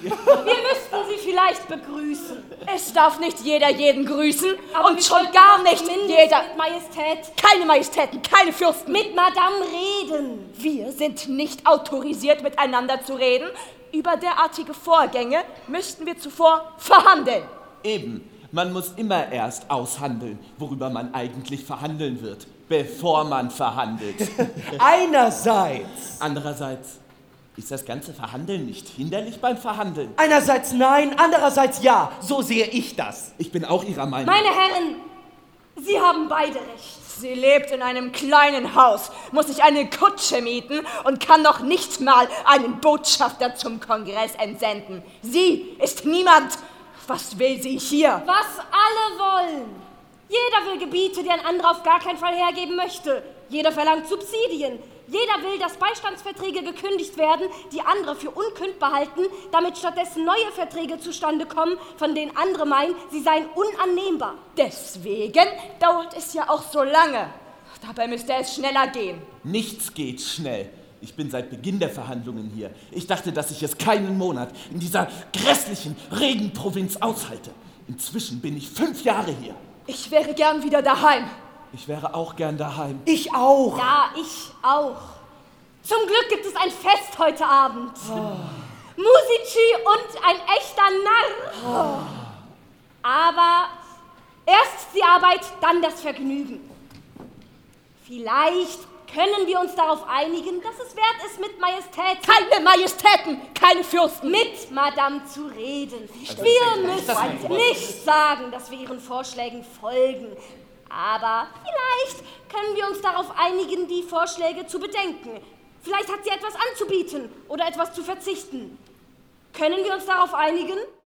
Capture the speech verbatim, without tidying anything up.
Wir müssten Sie vielleicht begrüßen. Es darf nicht jeder jeden grüßen Aber und wir schon sollten gar doch nicht zumindest jeder. mit Majestät, Keine Majestäten, keine Fürsten. mit Madame reden. Wir sind nicht autorisiert, miteinander zu reden. Über derartige Vorgänge müssten wir zuvor verhandeln. Eben, man muss immer erst aushandeln, worüber man eigentlich verhandeln wird, bevor man verhandelt. Einerseits. Andererseits, ist das ganze Verhandeln nicht hinderlich beim Verhandeln? Einerseits nein, andererseits ja. So sehe ich das. Ich bin auch Ihrer Meinung. Meine Herren, Sie haben beide recht. Sie lebt in einem kleinen Haus, muss sich eine Kutsche mieten und kann noch nicht mal einen Botschafter zum Kongress entsenden. Sie ist niemand. Was will sie hier? Was alle wollen. Jeder will Gebiete, die ein anderer auf gar keinen Fall hergeben möchte. Jeder verlangt Subsidien. Jeder will, dass Beistandsverträge gekündigt werden, die andere für unkündbar halten, damit stattdessen neue Verträge zustande kommen, von denen andere meinen, sie seien unannehmbar. Deswegen dauert es ja auch so lange. Dabei müsste es schneller gehen. Nichts geht schnell. Ich bin seit Beginn der Verhandlungen hier. Ich dachte, dass ich es keinen Monat in dieser grässlichen Regenprovinz aushalte. Inzwischen bin ich fünf Jahre hier. Ich wäre gern wieder daheim. Ich wäre auch gern daheim. Ich auch. Ja, ich auch. Zum Glück gibt es ein Fest heute Abend. Oh. Musici und ein echter Narr. Oh. Aber erst die Arbeit, dann das Vergnügen. Vielleicht können wir uns darauf einigen, dass es wert ist, mit Majestät... Keine Majestäten, keine Fürsten. Mit Madame zu reden. Wir müssen nicht sagen, dass wir ihren Vorschlägen folgen. Aber vielleicht können wir uns darauf einigen, die Vorschläge zu bedenken. Vielleicht hat sie etwas anzubieten oder etwas zu verzichten. Können wir uns darauf einigen?